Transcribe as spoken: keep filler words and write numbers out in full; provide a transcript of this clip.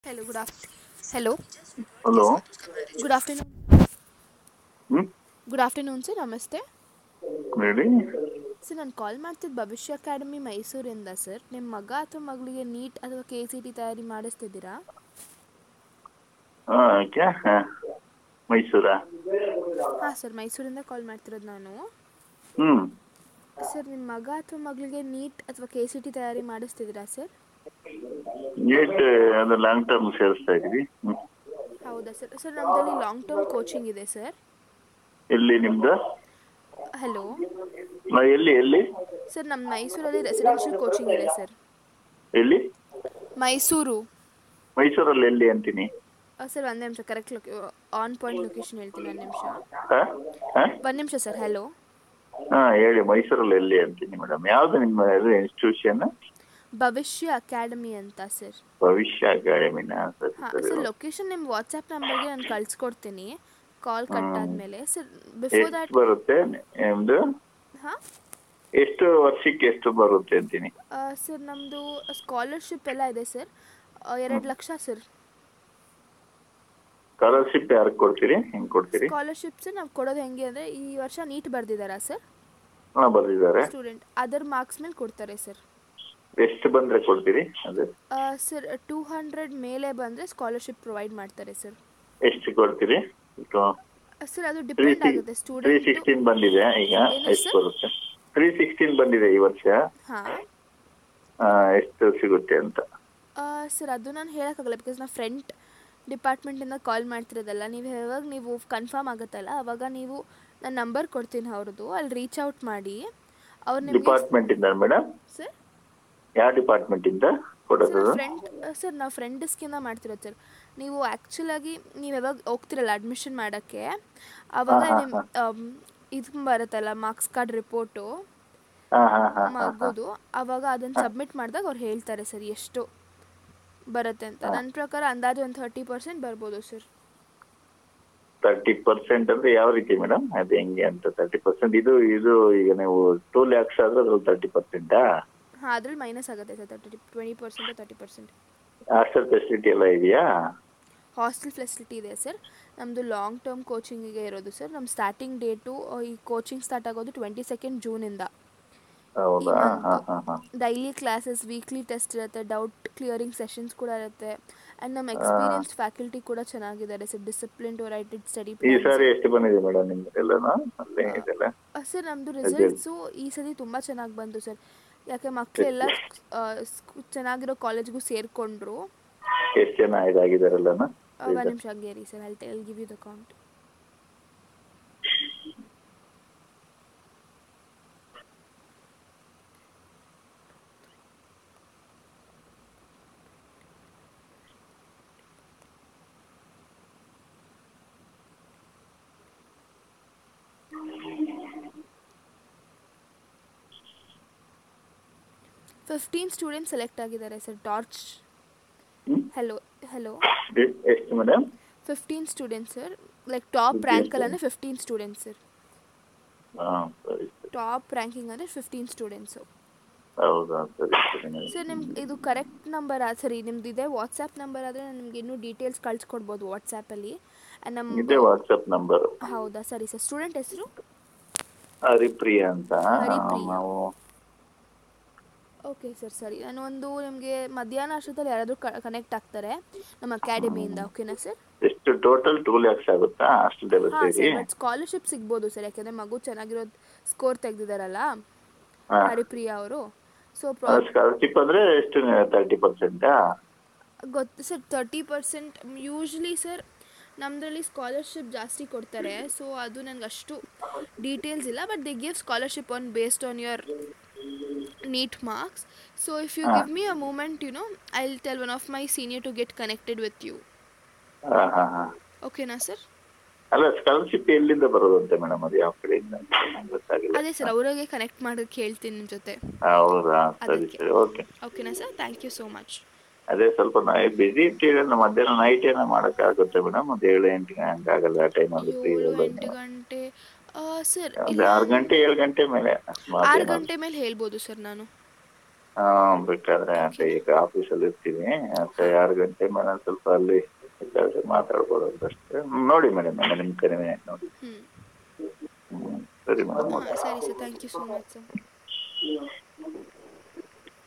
Hello, good afternoon. Hello, hello. good afternoon. ಹ್ಞೂ Good afternoon, sir. ನಮಸ್ತೆ. ಹೇಳಿ. Sir ನಾನು ಕಾಲ್ ಮಾಡ್ತಿದ್ದು ಭವಿಷ್ಯ ಅಕಾಡೆಮಿ ಮೈಸೂರಿಂದ ಸರ್. ನಿಮ್ಮ ಮಗ ಅಥವಾ ಮಗಳಿಗೆ ನೀಟ್ ಅಥವಾ ಕೆ ಸಿ ಟಿ ತಯಾರಿ ಮಾಡಿಸ್ತಿದ್ದೀರಾ? ಹಾಂ ಓಕೆ ಹಾಂ ಮೈಸೂರಾ? ಹಾಂ ಸರ್, ಮೈಸೂರಿಂದ ಕಾಲ್ ಮಾಡ್ತಿರೋದು ನಾನು. ಹ್ಞೂ ಸರ್ ನಿಮ್ಮ ಮಗ ಅಥವಾ ಮಗಳಿಗೆ ನೀಟ್ ಅಥವಾ ಕೆ ಸಿ ಟಿ ತಯಾರಿ ಮಾಡಿಸ್ತಿದ್ದೀರಾ ಸರ್? ಗೇಟ್ ಅದು ಲಾಂಗ್ ಟರ್ಮ್ ಸೇರಿಸ್ತಾ ಇದ್ದೀವಿ. ಹ್ಞೂ ಹೌದಾ ಸರ್. ಸರ್ ನಮ್ಮದಲ್ಲಿ ಲಾಂಗ್ ಟರ್ಮ್ ಕೋಚಿಂಗ್ ಇದೆ ಸರ್. ಎಲ್ಲಿ ನಿಮ್ದು? ಹಲೋ ಹಾಂ ಎಲ್ಲಿ ಎಲ್ಲಿ ಸರ್, ನಮ್ಮ ಮೈಸೂರಲ್ಲಿ ರೆಸಿಡೆನ್ಷಿಯಲ್ ಕೋಚಿಂಗ್ ಇದೆ ಸರ್. ಎಲ್ಲಿ? ಮೈಸೂರು. ಮೈಸೂರಲ್ಲಿ ಎಲ್ಲಿ ಅಂತೀನಿ? ಸರ್ ಒಂದು ನಿಮಿಷ, ಕರೆಕ್ಟ್ ಲೊಕೇ ಆನ್ ಪಾಯಿಂಟ್ ಲೊಕೇಶನ್ ಹೇಳ್ತೀನಿ, ಒಂದು ನಿಮಿಷ. ಹಾಂ ಹಾಂ ಒಂದು ನಿಮಿಷ ಸರ್. ಹಲೋ ಹಾಂ ಹೇಳಿ, ಮೈಸೂರಲ್ಲಿ ಎಲ್ಲಿ ಅಂತೀನಿ ಮೇಡಮ್. ಯಾವುದು ನಿಮ್ಮ ಇದು ಇನ್ಸ್ಟಿಟ್ಯೂಷನ್? ಭವಿಷ್ಯ ಅಕಾಡೆಮಿ ಅಂತ ಸರ್. ಭವಿಷ್ಯ ಅಕಾಡೆಮಿನಾ? ಸರಿ ಹಾಂ ಸರಿ. ಸರ್, ಲೊಕೇಶನ್ ನಿಮ್ಮ ವಾಟ್ಸಪ್ ನಂಬರ್ಗೆ ನಾನು ಕಳಿಸ್ಕೊಡ್ತೀನಿ ಕಾಲ್ ಕಟ್ ಹ್ಞೂ ಆದಮೇಲೆ ಸರ್. ಬಿಫೋರ್ ಎಷ್ಟು ದ್ಯಾಟ್. ಬರುತ್ತೆ ನಿಮ್ಮದು? ಹಾಂ ಎಷ್ಟು ವರ್ಷಕ್ಕೆ ಎಷ್ಟು ಬರುತ್ತೆ ಅಂತೀನಿ? ಸರ್, ನಮ್ಮದು ಸ್ಕಾಲರ್ಶಿಪ್ ಎಲ್ಲ ಇದೆ ಸರ್. ಹ್ಞೂ ಎರಡು ಲಕ್ಷ ಸರ್. ಸ್ಕಾಲರ್ಶಿಪ್ ಯಾರಿಗೆ ಕೊಡ್ತೀರಿ? ಹೆಂಗೆ ಕೊಡ್ತೀರಿ? ಸ್ಕಾಲರ್ಶಿಪ್ ಸರ್ ನಾವು ಕೊಡೋದು ಹೆಂಗೆ ಅಂದರೆ, ಈ ವರ್ಷ ನೀಟ್ ಬರೆದಿದ್ದಾರಾ ಸರ್ ಹಾಂ ಬರ್ದಿದ್ದಾರೆ. ಸ್ಟೂಡೆಂಟ್, ಅದರ ಮಾರ್ಕ್ಸ್ ಮೇಲೆ ಕೊಡ್ತಾರೆ ಸರ್. ಎಷ್ಟು ಬಂದರೆ ಕೊಡ್ತೀರಿ ಅದು? ಸರ್ ಟೂ ಹಂಡ್ರೆಡ್ ಮೇಲೆ ಬಂದರೆ ಸ್ಕಾಲರ್ಶಿಪ್ ಪ್ರೊವೈಡ್ ಮಾಡ್ತಾರೆ ಸರ್. ಎಷ್ಟು ಕೊಡ್ತೀರಿ? ಸರ್ ಅದು ತ್ರೀ ಡಿಪೆಂಡ್ ಸಿ ಆಗುತ್ತೆ ತ್ರೀ ಸ್ಟೂಡೆಂಟು. ಸಿಕ್ಸ್ಟೀನ್ ಬಂದಿದೆ ಈಗ. ಏನು ಎಷ್ಟು ಸರ್? ಬರುತ್ತೆ? ತ್ರೀ ಸಿಕ್ಸ್ಟೀನ್ ಬಂದಿದೆ ಈ ವರ್ಷ. ಹಾಂ ಆ, ಎಷ್ಟು ಸಿಗುತ್ತೆ ಅಂತ? ಸರ್ ಅದು ನಾನು ಹೇಳೋಕ್ಕಾಗಲ್ಲ, ಬಿಕಾಸ್ ನಾನು ಫ್ರೆಂಡ್ ಡಿಪಾರ್ಟ್ಮೆಂಟಿಂದ ಕಾಲ್ ಮಾಡ್ತಿರೋದಲ್ಲ. ನೀವು ಯಾವಾಗ ನೀವು ಕನ್ಫರ್ಮ್ ಆಗುತ್ತಲ್ಲ ಆವಾಗ ನೀವು ನಾನು ನಂಬರ್ ಕೊಡ್ತೀನಿ ಅವ್ರದ್ದು, ಅಲ್ಲಿ ರೀಚ್ ಔಟ್ ಮಾಡಿ. ಅವ್ರು ನಿಮಗೆ ಡಿಪಾರ್ಟ್ಮೆಂಟಿಂದ ಮೇಡಮ್? ಸರ್ ಯಾವ ಡಿಪಾರ್ಟ್ಮೆಂಟಿಂದ ಸರ್ ನಾವು ಕೊಡೋದು? ಫ್ರೆಂಡ್ ಸರ್ ನಾವು ಫ್ರೆಂಡಸ್ಕಿಂದ ಮಾಡ್ತಿರೋದು ಸರ್. ನೀವು ಆ್ಯಕ್ಚುಲಾಗಿ ನೀವು ಯಾವಾಗ ಹೋಗ್ತಿರಲ್ಲ ಅಡ್ಮಿಷನ್ ಮಾಡೋಕ್ಕೆ, ಆವಾಗ ಹಾಂ ಹಾಂ ನಿಮ್ಮ ಹಾಂ ಇದು ಬರುತ್ತಲ್ಲ ಮಾರ್ಕ್ಸ್ ಕಾರ್ಡ್ ರಿಪೋರ್ಟು ಹಾಂ ಹಾಂ ಹಾಂ ಹಾಂ ಹಾಂ ಮಗುದು, ಆವಾಗ ಅದನ್ನು ಹಾಂ ಸಬ್ಮಿಟ್ ಮಾಡಿದಾಗ ಅವ್ರು ಹೇಳ್ತಾರೆ ಸರ್ ಎಷ್ಟು ಬರುತ್ತೆ ಅಂತ. ಹಾಂ ನನ್ನ ಪ್ರಕಾರ ಅಂದಾಜು ಒಂದು ಥರ್ಟಿ ಪರ್ಸೆಂಟ್ ಬರ್ಬೋದು ಸರ್. ತರ್ಟಿ ಪರ್ಸೆಂಟ್ ಅಂದರೆ ಯಾವ ರೀತಿ ಮೇಡಮ್? ಅದು ಹೆಂಗೆ ಅಂತ ತರ್ಟಿ ಪರ್ಸೆಂಟ್? ಇದು ಇದು ಈಗ ನೀವು ಟೂ ಲ್ಯಾಕ್ಸ್ ಆದರೆ ಅದ್ರಲ್ಲಿ ತರ್ಟಿ ಪರ್ಸೆಂಟಾ? ಹಾಂ, ಅದ್ರಲ್ಲಿ ಮೈನಸ್ ಆಗುತ್ತೆ sir. Thirty twenty percent thirty percent. Hostel facility ಎಲ್ಲ ಇದೆಯಾ? ಹಾಸ್ಟೆಲ್ ಫೆಸಿಲಿಟಿ ಇದೆ ಸರ್. ನಮ್ಮದು ಲಾಂಗ್ ಟರ್ಮ್ ಕೋಚಿಂಗಿಗೆ ಇರೋದು ಸರ್. ನಮ್ಮ ಸ್ಟಾರ್ಟಿಂಗ್ ಡೇಟು ಈ ಕೋಚಿಂಗ್ ಸ್ಟಾರ್ಟ್ ಆಗೋದು ಟ್ವೆಂಟಿ ಸೆಕೆಂಡ್ ಜೂನಿಂದ ಈ ಹೌದಾ? ಮಂತು. ಹಾಂ ಹಾಂ ಹಾಂ ಡೈಲಿ ಕ್ಲಾಸಸ್, ವೀಕ್ಲಿ ಟೆಸ್ಟ್ ಇರುತ್ತೆ, ಡೌಟ್ ಕ್ಲಿಯರಿಂಗ್ ಸೆಷನ್ಸ್ ಕೂಡ ಇರುತ್ತೆ. ಆ್ಯಂಡ್ ನಮ್ಮ ಹಾಂ. ಎಕ್ಸ್ಪೀರಿಯನ್ಸ್ಡ್ ಫ್ಯಾಕಲ್ಟಿ ಕೂಡ ಚೆನ್ನಾಗಿದ್ದಾರೆ ಸರ್. ಡಿಸಿಪ್ಲಿನ್ ಓರಿಯೆಂಟೆಡ್ ಸ್ಟಡಿ ಈ ಪ್ಲ್ಯಾನ್ಸ್. ಸಾರಿ ಎಷ್ಟು ಬಂದಿದೆ ಮೇಡಮ್ ನಿಮ್ಮದೆಲ್ಲನೂ? ಅಲ್ಲೇ ಇದೆಲ್ಲ ಸರ್ ನಮ್ಮದು ರಿಸಲ್ಟ್ ರಿಸಲ್ಟ್ಸು ಈ ಸತಿ ತುಂಬ ಚೆನ್ನಾಗಿ ಬಂತು ಸರ್. ಯಾಕೆ ಮಕ್ಕಳೆಲ್ಲ ಚೆನ್ನಾಗಿರೋ ಕಾಲೇಜ್ಗೂ ಸೇರಿಕೊಂಡ್ರು. ಎಷ್ಟು ಜನ ಇದಾಗಿದ್ದಾರಲ್ಲನ? ಒಂದು ನಿಮಿಷ ಹಂಗೆ ರೀ sir. I will give you the count. Fifteen students select ಆಗಿದ್ದಾರೆ ಸರ್. ಟಾರ್ಚ್ ಹಲೋ ಹಲೋ ಎಷ್ಟು madam? Fifteen students sir. Like top ರ್ಯಾಂಕಲ್ಲಿ ಅಂದರೆ ಫಿಫ್ಟೀನ್ ಸ್ಟೂಡೆಂಟ್ಸ್ ಸರ್. ಹಾಂ ಸರಿ ಸರಿ. ಟಾಪ್ ರ್ಯಾಂಕಿಂಗ್ ಅಂದರೆ ಫಿಫ್ಟೀನ್ ಸ್ಟೂಡೆಂಟ್ಸು. ಹೌದಾ? ಸರಿ ಸರಿ. ಸರ್ ನಿಮ್ಗೆ ಇದು ಕರೆಕ್ಟ್ ನಂಬರ್ ಸರಿ ನಿಮ್ದು ಇದೆ ವಾಟ್ಸಪ್ ನಂಬರ್ ಆದರೆ ನಾನು ನಿಮ್ಗೆ ಇನ್ನೂ ಡೀಟೇಲ್ಸ್ ಕಳಿಸ್ಕೊಡ್ಬೋದು ವಾಟ್ಸಪ್ಪಲ್ಲಿ. ಇದೇ ನಮ್ಮ ವಾಟ್ಸಪ್ ನಂಬರ್. ಹೌದಾ? ಸರಿ ಸರ್. ಸ್ಟೂಡೆಂಟ್ ಹೆಸರು ಹರಿಪ್ರಿಯಾ ಅಂತ. ಹರಿಪ್ರಿಯಾ. ನಾವು ಓಕೆ ಸರ್, ಸರಿ. ನಾನು ಒಂದು ನಿಮಗೆ ಮಧ್ಯಾಹ್ನ ಅಷ್ಟೊತ್ತಲ್ಲಿ ಯಾರಾದರೂ ಕನೆಕ್ಟ್ ಆಗ್ತಾರೆ ನಮ್ಮ ಅಕಾಡೆಮಿಯಿಂದ. ಓಕೆನಾ ಸರ್? ಎಷ್ಟು ಟೋಟಲ್ ಟೂ ಲ್ಯಾಕ್ಸ್ ಆಗುತ್ತಾ ಹಾಸ್ಟೆಲ್ ಹಾಂ ಸೇರಿ? ಸರ್, ಬಟ್ ಸ್ಕಾಲರ್ಶಿಪ್ ಸಿಗ್ಬೋದು ಸರ್. ಯಾಕೆಂದರೆ ಮಗು ಚೆನ್ನಾಗಿರೋದು ಸ್ಕೋರ್ ತೆಗೆದಿದ್ದಾರಲ್ಲ ಹಾಂ. ಹರಿಪ್ರಿಯಾ ಅವರು. ಸೊ ಪ್ರಾ ಸ್ಕಾಲರ್ಶಿಪ್ ಅಂದರೆ ಎಷ್ಟು? ತರ್ಟಿ ಪರ್ಸೆಂಟಾ? ಗೊತ್ತು sir. Thirty percent usually sir ನಮ್ಮದ್ರಲ್ಲಿ ಸ್ಕಾಲರ್ಶಿಪ್ ಜಾಸ್ತಿ ಕೊಡ್ತಾರೆ. ಸೊ ಅದು ನನಗೆ ಅಷ್ಟು ಡೀಟೇಲ್ಸ್ ಇಲ್ಲ, but they give scholarship on based on your NEET marks. So if you ಹಾಂ give me a moment, you know I will tell one of my senior to get connected with you. ಹಾಂ ಹಾಂ ಹಾಂ. ಓಕೆನಾ sir? ಅಲ್ಲ scholarship ಎಲ್ಲಿಂದ ಬರೋದಂತೆ madam? ಅದು ಯಾವ ಕಡೆಯಿಂದ ಅಂತ ನಂಗೆ ಗೊತ್ತಾಗಿಲ್ಲ. ಅದೇ ಸರ್, ಅವರಿಗೆ ಕನೆಕ್ಟ್ ಮಾಡೋಕ್ಕೆ ಹೇಳ್ತೀನಿ ನಿಮ್ಮ ಜೊತೆ. ಹೌದಾ? ಸರಿ ಅದಕ್ಕೆ. ಸರಿ ಓಕೆ. ಓಕೆನಾ sir? Thank you so much. ಅದೇ ಸ್ವಲ್ಪ ನಾ ಬಿಸಿ ಇರ್ತೀವಿ. ಮಧ್ಯಾಹ್ನ ನೈಟ್ ಏನೋ ಮಾಡೋಕ್ಕಾಗುತ್ತೆ ಮೇಡಮ್? ಒಂದು ಏಳು ಎಂಟು ಗಂಟೆ ಆಗಲ್ಲ ಆ ಟೈಮಲ್ಲಿ ಫ್ರೀ ಏಳು ಇರಲ್ಲ ಎಂಟು ನೀವು? ಗಂಟೆ ಸರ್ ಒಂದು ಇಲ್ಲ, ಆರು ಗಂಟೆ ಏಳು ಗಂಟೆ ಮೇಲೆ ಅಕಸ್ಮಾತ್ ಆರು ಏನಾದ್ರು. ಗಂಟೆ ಮೇಲೆ ಹೇಳ್ಬೋದು ಸರ್ ನಾನು. ಹಾಂ ಬೇಕಾದ್ರೆ ಅದೇ ಓಕೆನಾ? ಈಗ ಆಫೀಸಲ್ಲಿ ಇರ್ತೀನಿ ಮತ್ತೆ ಆರು ಗಂಟೆ ಮೇಲೆ ಸ್ವಲ್ಪ ಅಲ್ಲಿ ಬೇಕಾದ್ರೆ ಮಾತಾಡ್ಬೋದು ಅಷ್ಟೇ. ನೋಡಿ ಮೇಡಮ್ ನಾನು ನಿಮ್ಮ ಕರೆನೇ ನೋಡಿ. ಹ್ಞೂ ಹ್ಞೂ ಸರಿ ಮೇಡಮ್ ಹಾಂ ಓಕೆ. ಸರಿ sir, thank you so much sir.